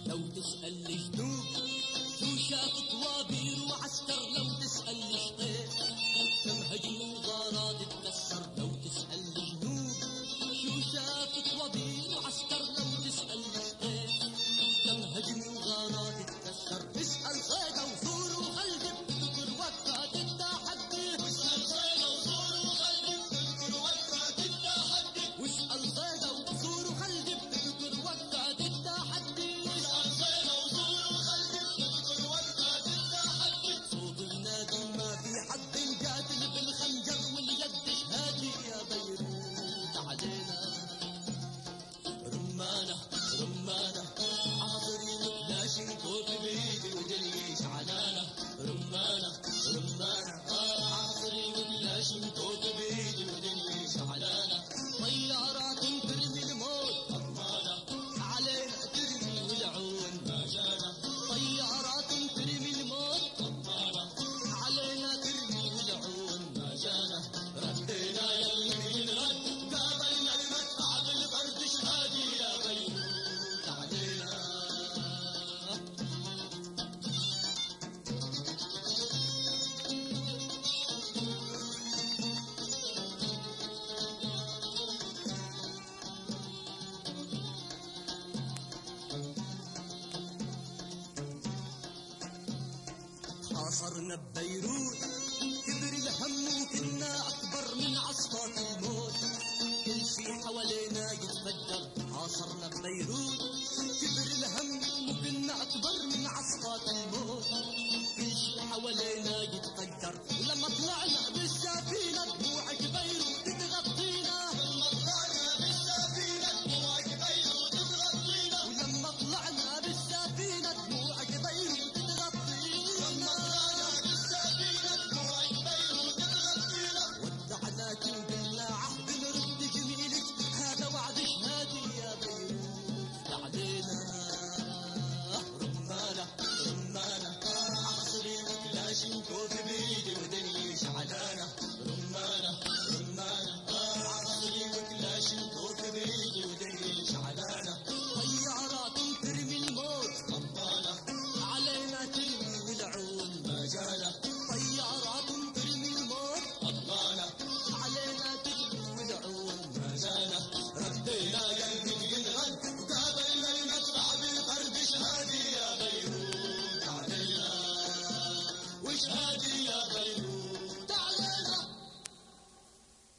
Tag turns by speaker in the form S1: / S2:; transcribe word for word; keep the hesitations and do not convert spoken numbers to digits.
S1: لو تسأل الجنوب شو شاف طوابير وعسكر، لو تسأل الشطير كم هجم وغارات اتكسر. لو تسأل الجنوب شو شاف طوابير وعسكر، لو تسأل الشطير كم هجم وغارات اتكسر. اسأل صيدا وزور وخلد بتذكر وقفات التحدي، واسأل صيدا وزور وخلد بتذكر وقفات التحدي، واسأل صيدا وزور وخلد بتذكر وقفات التحدي، واسأل صيدا وزور وخلد بتذكر وقفات التحدي. صوت النادي ما في حد قاتل بالخنجر واليد شهادي، يا بيروت علينا رمانة رمانة عاطري مكلاشي فوق بيدي ودليش علانة. رمانة رمانة عاطري مكلاشي فوق بيدي ودليش علانة. طيارات ترمي الموت رمانة علينا ترمي والعون ما جانا. طيارات ترمي الموت رمانة علينا ترمي والعون ما جانا. ردينا يلي نرد قابلنا المدفع بالبرد شهادي، يا بيروت علينا. حاصرنا ببيروت كبر الهم وكنا أكبر من عصفات الموت، كل شي حوالينا يتفجر. حاصرنا ببيروت